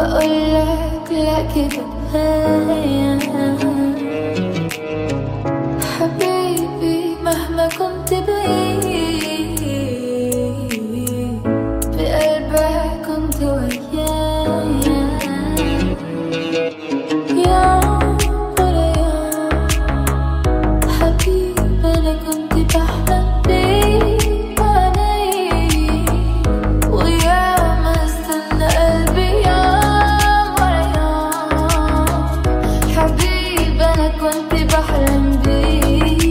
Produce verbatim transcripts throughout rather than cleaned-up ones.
بقولك لا كده حبيبي مهما كنت بعيد بقلبك كنت ويايا يوم ورا يوم حبيبي أنا كنت بحلم بيك وعليك وياما استنى قلبي يوم ورا يوم حبيبي أنا كنت بحلم بيك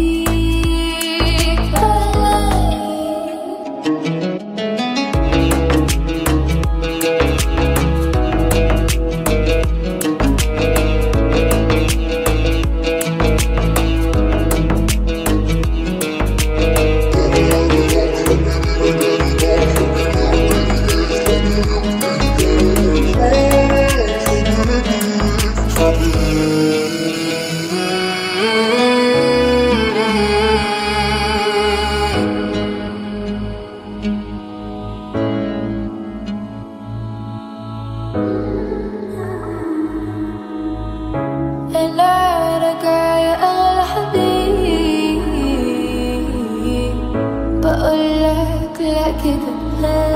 أنا راجعة يا أغلى حبيب بقولك لا كده